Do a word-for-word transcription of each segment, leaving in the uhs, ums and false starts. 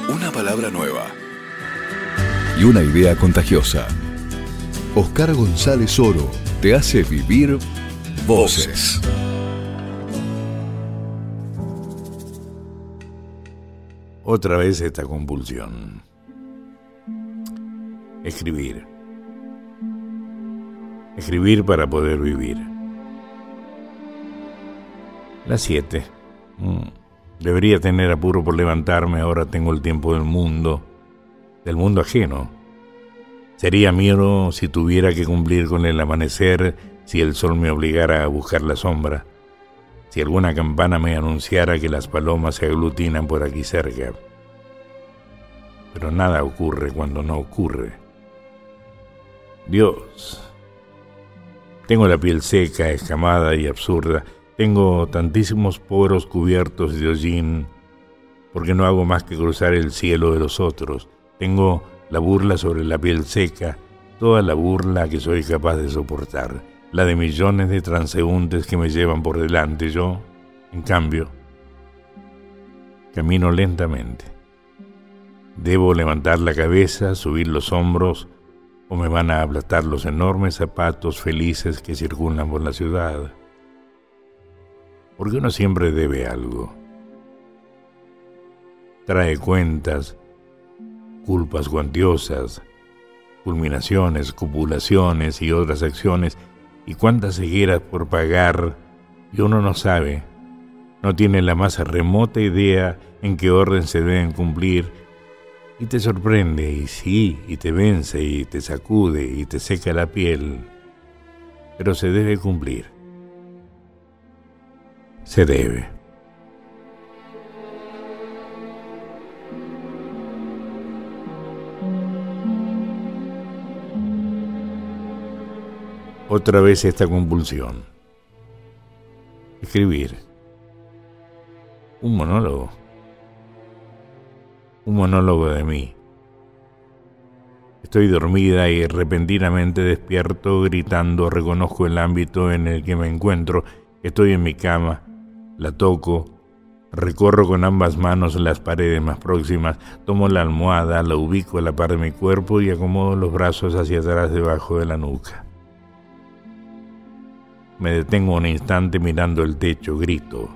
Una palabra nueva. Y una idea contagiosa. Oscar González Oro te hace vivir voces. Otra vez esta compulsión. Escribir. Escribir para poder vivir. Las siete. Debería tener apuro por levantarme, ahora tengo el tiempo del mundo, del mundo ajeno. Sería mío si tuviera que cumplir con el amanecer, si el sol me obligara a buscar la sombra, si alguna campana me anunciara que las palomas se aglutinan por aquí cerca. Pero nada ocurre cuando no ocurre. Dios. Tengo la piel seca, escamada y absurda. Tengo tantísimos poros cubiertos de hollín, porque no hago más que cruzar el cielo de los otros. Tengo la burla sobre la piel seca, toda la burla que soy capaz de soportar, la de millones de transeúntes que me llevan por delante. Yo, en cambio, camino lentamente. Debo levantar la cabeza, subir los hombros, o me van a aplastar los enormes zapatos felices que circulan por la ciudad. Porque uno siempre debe algo. Trae cuentas, culpas cuantiosas, culminaciones, copulaciones y otras acciones, y cuántas cegueras por pagar, y uno no sabe, no tiene la más remota idea en qué orden se deben cumplir, y te sorprende, y sí, y te vence, y te sacude, y te seca la piel, pero se debe cumplir. Se debe. Otra vez esta compulsión. Escribir. Un monólogo. Un monólogo de mí. Estoy dormida y repentinamente despierto gritando, reconozco el ámbito en el que me encuentro. Estoy en mi cama. La toco, recorro con ambas manos las paredes más próximas, tomo la almohada, la ubico a la par de mi cuerpo y acomodo los brazos hacia atrás debajo de la nuca. Me detengo un instante mirando el techo, grito.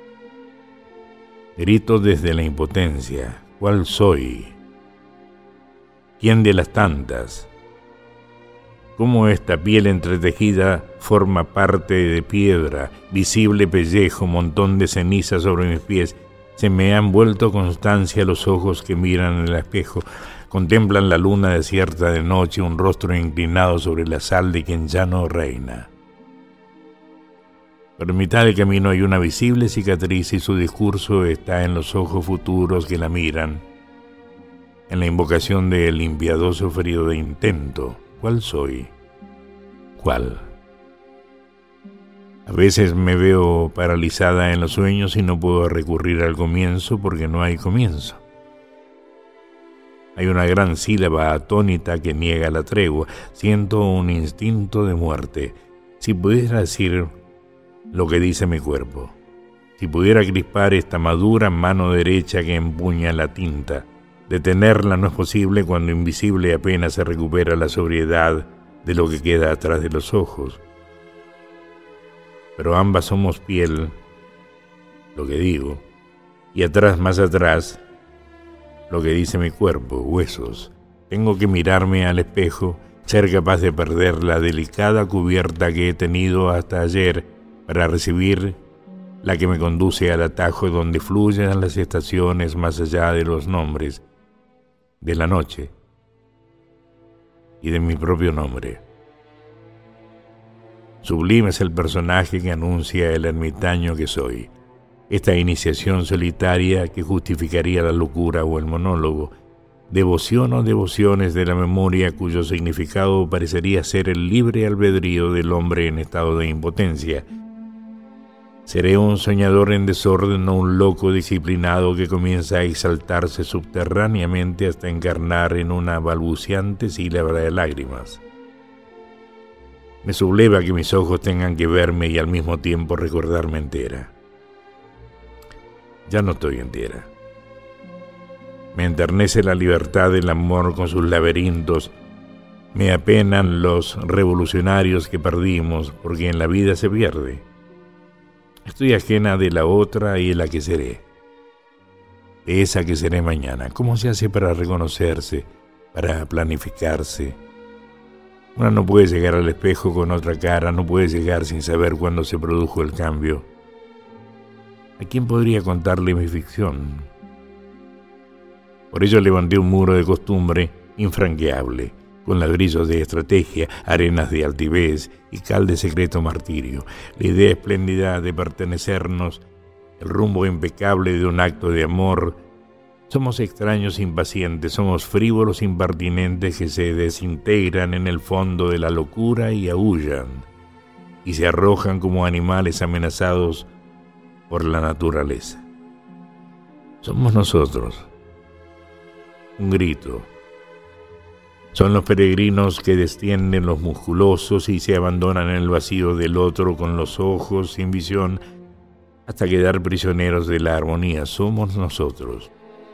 Grito desde la impotencia. ¿Cuál soy? ¿Quién de las tantas? Cómo esta piel entretejida forma parte de piedra, visible pellejo, montón de ceniza sobre mis pies. Se me han vuelto constancia los ojos que miran en el espejo, contemplan la luna desierta de noche, un rostro inclinado sobre la sal de quien ya no reina. Pero en mitad del camino hay una visible cicatriz y su discurso está en los ojos futuros que la miran, en la invocación del impiadoso frío de intento. ¿Cuál soy? ¿Cuál? A veces me veo paralizada en los sueños y no puedo recurrir al comienzo porque no hay comienzo. Hay una gran sílaba atónita que niega la tregua. Siento un instinto de muerte. Si pudiera decir lo que dice mi cuerpo, si pudiera crispar esta madura mano derecha que empuña la tinta, detenerla no es posible cuando invisible apenas se recupera la sobriedad de lo que queda atrás de los ojos. Pero ambas somos piel, lo que digo, y atrás, más atrás, lo que dice mi cuerpo, huesos. Tengo que mirarme al espejo, ser capaz de perder la delicada cubierta que he tenido hasta ayer para recibir la que me conduce al atajo donde fluyen las estaciones más allá de los nombres, de la noche y de mi propio nombre. Sublime es el personaje que anuncia el ermitaño que soy, esta iniciación solitaria que justificaría la locura o el monólogo, devoción o devociones de la memoria cuyo significado parecería ser el libre albedrío del hombre en estado de impotencia. Seré un soñador en desorden o un loco disciplinado que comienza a exaltarse subterráneamente hasta encarnar en una balbuceante sílaba de lágrimas. Me subleva que mis ojos tengan que verme y al mismo tiempo recordarme entera. Ya no estoy entera. Me enternece la libertad del amor con sus laberintos. Me apenan los revolucionarios que perdimos, porque en la vida se pierde. Estoy ajena de la otra y de la que seré. De esa que seré mañana. ¿Cómo se hace para reconocerse, para planificarse? Una no puede llegar al espejo con otra cara, no puede llegar sin saber cuándo se produjo el cambio. ¿A quién podría contarle mi ficción? Por ello levanté un muro de costumbre infranqueable, con ladrillos de estrategia, arenas de altivez y cal de secreto martirio. La idea espléndida de pertenecernos, el rumbo impecable de un acto de amor. Somos extraños impacientes, somos frívolos impertinentes que se desintegran en el fondo de la locura y aúllan, y se arrojan como animales amenazados por la naturaleza. Somos nosotros. Un grito. Son los peregrinos que descienden los musculosos y se abandonan en el vacío del otro con los ojos sin visión hasta quedar prisioneros de la armonía. Somos nosotros.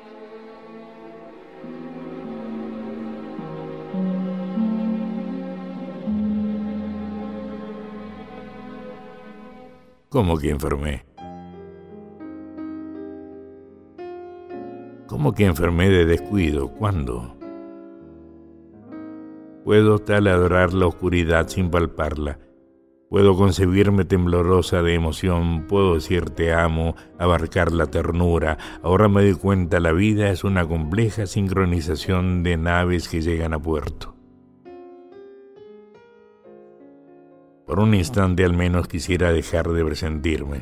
¿Cómo que enfermé? ¿Cómo que enfermé de descuido? ¿Cuándo? Puedo taladrar la oscuridad sin palparla. Puedo concebirme temblorosa de emoción. Puedo decir te amo, abarcar la ternura. Ahora me doy cuenta, la vida es una compleja sincronización de naves que llegan a puerto. Por un instante al menos quisiera dejar de presentirme.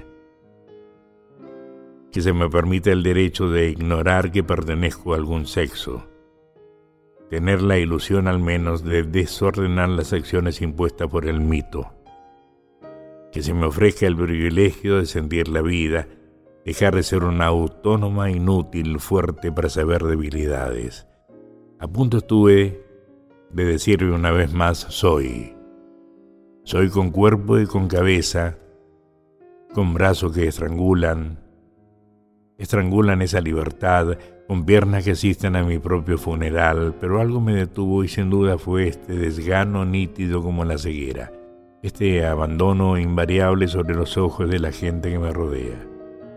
Que se me permita el derecho de ignorar que pertenezco a algún sexo. Tener la ilusión al menos de desordenar las acciones impuestas por el mito. Que se me ofrezca el privilegio de sentir la vida, dejar de ser una autónoma inútil fuerte para saber debilidades. A punto estuve de decirme una vez más soy. Soy con cuerpo y con cabeza, con brazos que estrangulan, estrangulan esa libertad, con piernas que asisten a mi propio funeral, pero algo me detuvo y sin duda fue este desgano nítido como la ceguera, este abandono invariable sobre los ojos de la gente que me rodea.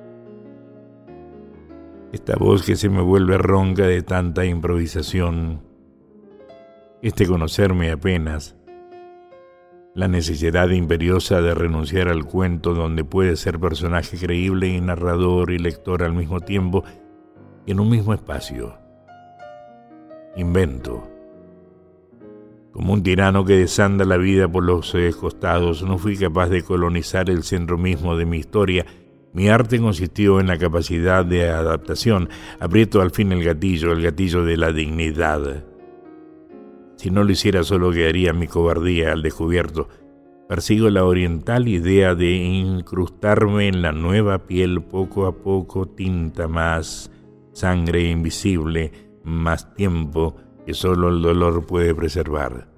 Esta voz que se me vuelve ronca de tanta improvisación, este conocerme apenas, la necesidad imperiosa de renunciar al cuento donde puede ser personaje creíble y narrador y lector al mismo tiempo en un mismo espacio. Invento. Como un tirano que desanda la vida por los costados, no fui capaz de colonizar el centro mismo de mi historia. Mi arte consistió en la capacidad de adaptación. Aprieto al fin el gatillo, el gatillo de la dignidad. Si no lo hiciera solo quedaría mi cobardía al descubierto. Persigo la oriental idea de incrustarme en la nueva piel poco a poco, tinta más, sangre invisible, más tiempo que solo el dolor puede preservar.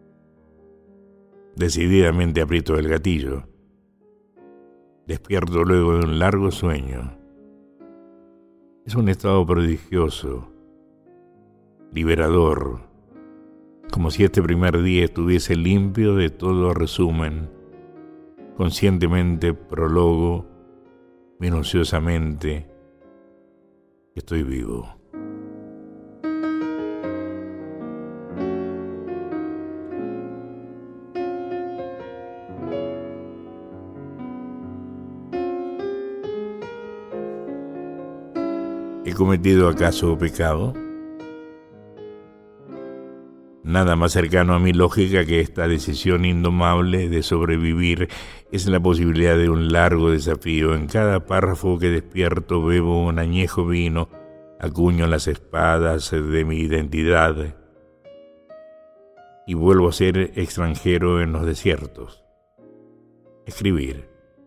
Decididamente aprieto el gatillo. Despierto luego de un largo sueño. Es un estado prodigioso, liberador, como si este primer día estuviese limpio de todo resumen. Conscientemente prologo, minuciosamente, que estoy vivo. ¿He cometido acaso pecado? Nada más cercano a mi lógica que esta decisión indomable de sobrevivir es la posibilidad de un largo desafío. En cada párrafo que despierto bebo un añejo vino, acuño las espadas de mi identidad y vuelvo a ser extranjero en los desiertos. Escribir.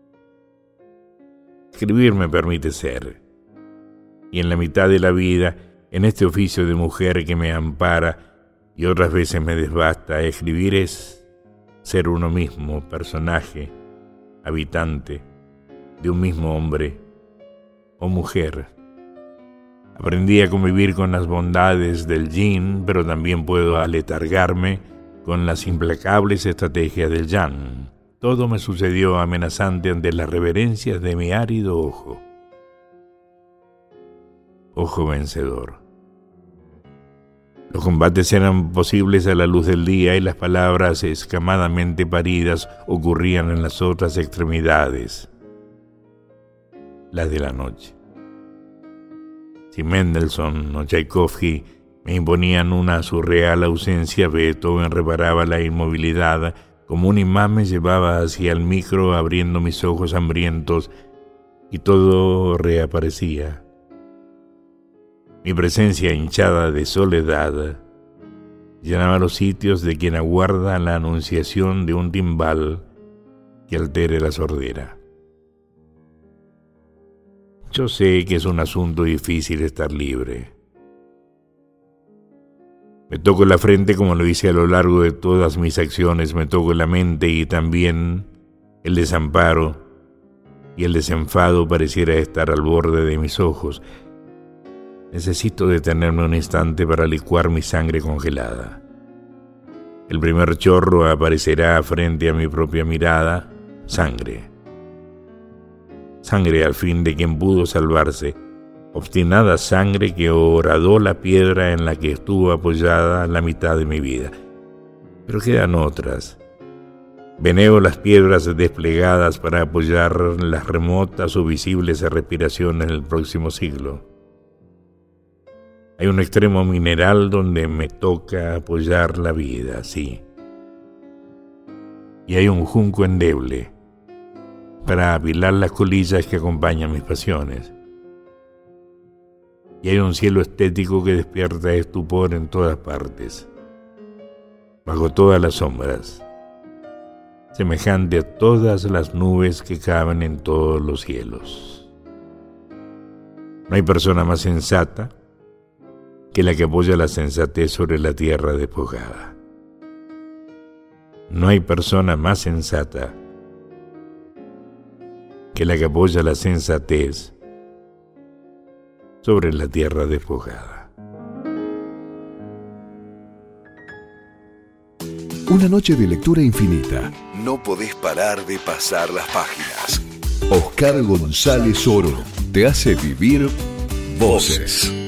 Escribir me permite ser. Y en la mitad de la vida, en este oficio de mujer que me ampara y otras veces me desbasta, escribir es ser uno mismo, personaje, habitante de un mismo hombre o mujer Aprendí a convivir con las bondades del yin, pero también puedo aletargarme con las implacables estrategias del yang. Todo me sucedió amenazante ante las reverencias de mi árido ojo. Ojo vencedor. Los combates eran posibles a la luz del día y las palabras escamadamente paridas ocurrían en las otras extremidades, las de la noche. Si Mendelssohn o Tchaikovsky me imponían una surreal ausencia, Beethoven reparaba la inmovilidad, como un imán me llevaba hacia el micro abriendo mis ojos hambrientos y todo reaparecía. Mi presencia hinchada de soledad llenaba los sitios de quien aguarda la anunciación de un timbal que altere la sordera. Yo sé que es un asunto difícil estar libre. Me toco la frente como lo hice a lo largo de todas mis acciones, me toco la mente y también el desamparo y el desenfado pareciera estar al borde de mis ojos. Necesito detenerme un instante para licuar mi sangre congelada. El primer chorro aparecerá frente a mi propia mirada, sangre. Sangre al fin de quien pudo salvarse, obstinada sangre que horadó la piedra en la que estuvo apoyada la mitad de mi vida. Pero quedan otras. Benévolas piedras desplegadas para apoyar las remotas o visibles respiraciones del próximo siglo. Hay un extremo mineral donde me toca apoyar la vida, sí. Y hay un junco endeble para apilar las colillas que acompañan mis pasiones. Y hay un cielo estético que despierta estupor en todas partes, bajo todas las sombras, semejante a todas las nubes que caben en todos los cielos. No hay persona más sensata que la que apoya la sensatez sobre la tierra despojada. No hay persona más sensata que la que apoya la sensatez sobre la tierra despojada. Una noche de lectura infinita. No podés parar de pasar las páginas. Oscar González Oro te hace vivir voces.